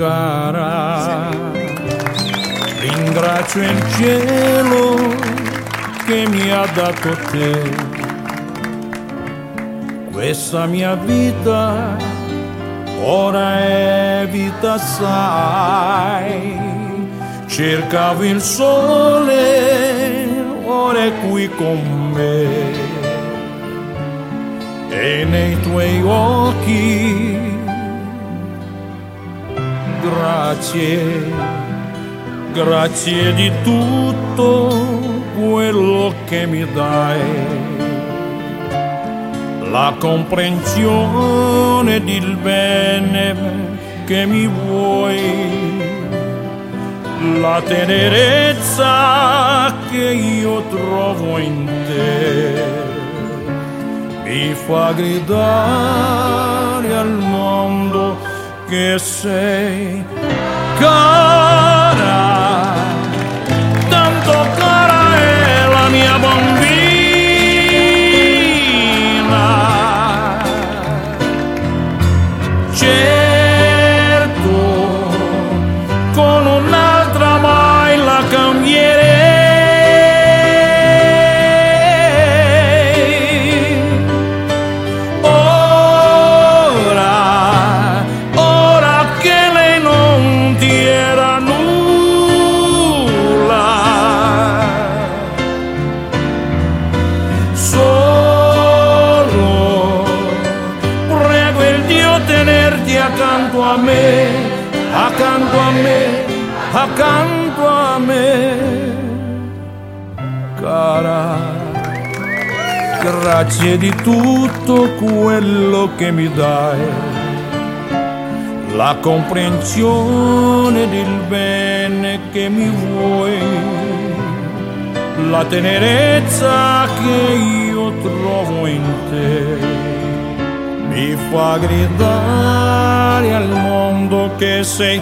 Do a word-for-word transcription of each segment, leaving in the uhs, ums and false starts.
cara, ringrazio il cielo che mi ha dato te. Questa mia vita ora è vita, sai, cercavo il sole, ora è qui con me, e nei tuoi occhi grazie, grazie di tutto quello che mi dai, la comprensione ed il bene che mi vuoi, la tenerezza che io trovo in te, mi fa gridare al mondo che sei cara, tanto cara è la mia bambina. Certo, con un'altra mai la cambierei. Ora, ora che lei non ti era nulla, solo prego il Dio tenerti accanto a me, accanto a me, accanto a me, cara, grazie di tutto quello che mi dai, la comprensione del bene che mi vuoi, la tenerezza che io trovo in te, mi fa gridare al mondo che sei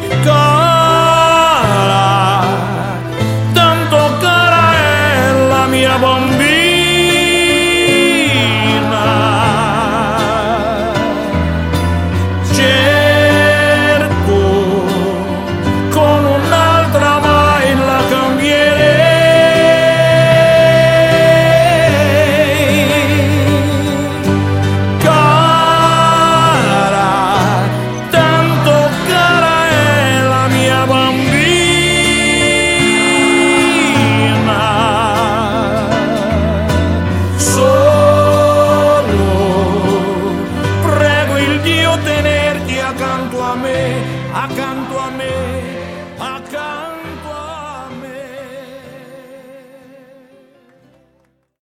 cara, tanto cara è la mia bambina. Certo, con un'altra mai la cambierei. Cara, tanto cara è la mia bambina. Solo prego il Dio tenerti accanto a me, accanto a me, accanto